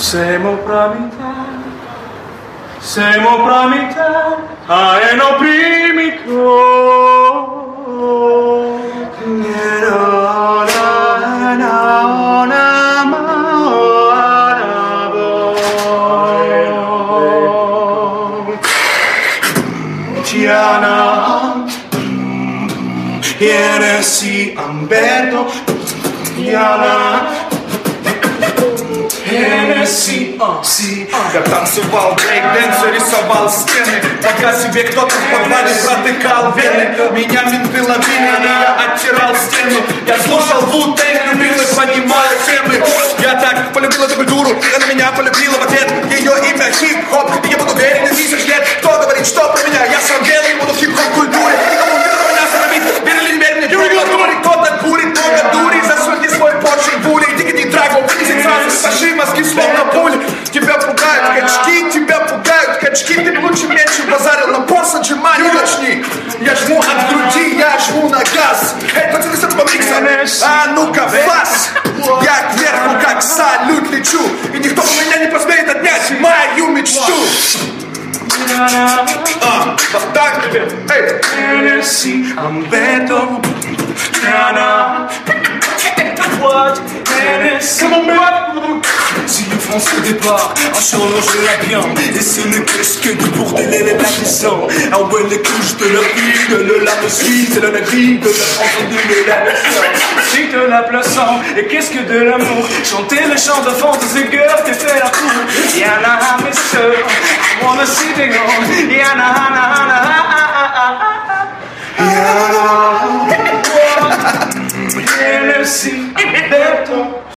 Siamo pra metà, e no primico. Gianna, Hennessy, Umberto, Gianna. Hennessy, си. Я танцевал брейк-дэнс, рисовал стены, пока себе кто-то в подвале протыкал вены. Меня менты ловили, и я оттирал стену. Я слушал Ву-Тэнг, любил и понимал темы. Я так полюбил эту культуру, и она меня полюбила в ответ. Ее имя хип-хоп, и я буду верен на 1000 лет. Кто говорит, что про меня? Я сам белый, буду в хип-хоп культуре. Никому не надо меня остановить, Берлин, Берлин, Берлин. Кто-то курит, много дури, засуньте свой поршень пулей. Дикий трагов, вынесет сразу, спаши мозги словно пули. Тебя пугают качки, ты бы лучше меньше базарил, но босс отжимай, не начни. Я жму от груди, я жму на газ. Эй, пацаны с этого микса, а ну-ка, фас. Я кверху, как салют лечу, и никто у меня не посмеет отнять мою мечту. Вот так, эй. Hennessy, Umberto, Gianna. What? Hennessy, Si le France au départ a changé la viande, et ce n'est que du bordel et de la descente. Ah ouais, les couches de leur vie, de le lame suisse, c'est la grille de la France de la nation. Si de la plaçant, et qu'est-ce que de l'amour? Chanter les chants de fantasy girl, t'es fait la cour. Yana, mes sœurs, I wanna see the gold. Yana, Hennessy, Umberto.